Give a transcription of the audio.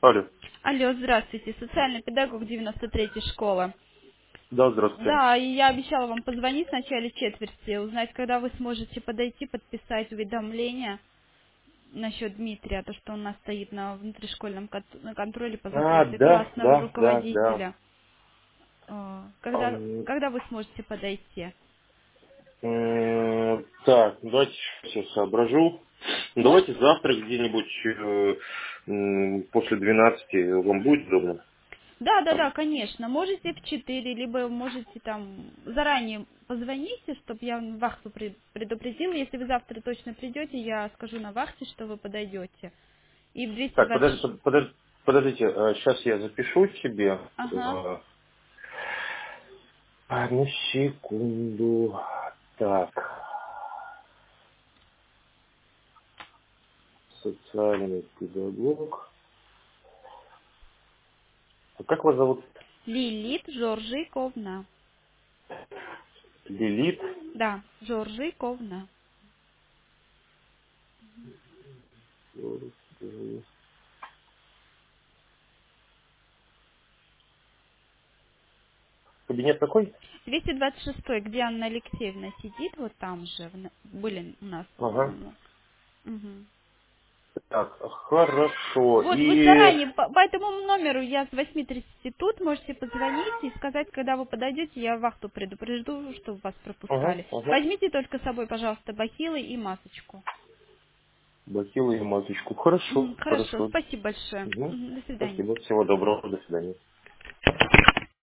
Алло. Алло, здравствуйте. Социальный педагог 93-й школы. Да, здравствуйте. Да, и я обещала вам позвонить в начале четверти, узнать, когда вы сможете подойти, подписать уведомление насчет Дмитрия, то, что у нас стоит на внутришкольном на контроле по закрытию Да, классного да, да, да. руководителя. Когда, Ам, когда вы сможете подойти? Так, давайте сейчас соображу. Ну, Может, давайте завтра где-нибудь после 12 вам будет удобно? да, да, да, конечно. Можете в 4, либо можете там заранее позвоните, чтобы я вахту предупредила. Если вы завтра точно придете, я скажу на вахте, что вы подойдете. И в Так, 226. подождите, сейчас я запишу себе. Ага. Одну секунду. Так, социальный педагог. А как вас зовут? Лилит Жоржиковна. Лилит. Да, Жоржиковна. Кабинет какой? 226, где Анна Алексеевна сидит, вот там же были у нас. Ага. Мгм. Так, хорошо. Вот, вы И... заранее, по этому номеру я с 8:30 тут, можете позвонить и сказать, когда вы подойдете, я вахту предупрежду, чтобы вас Ага, пропускали. ага. Возьмите только с собой, пожалуйста, бахилы и масочку. Бахилы и маточку. Хорошо, Хорошо, хорошо. спасибо большое. Угу. До свидания. Спасибо. Всего доброго. До свидания.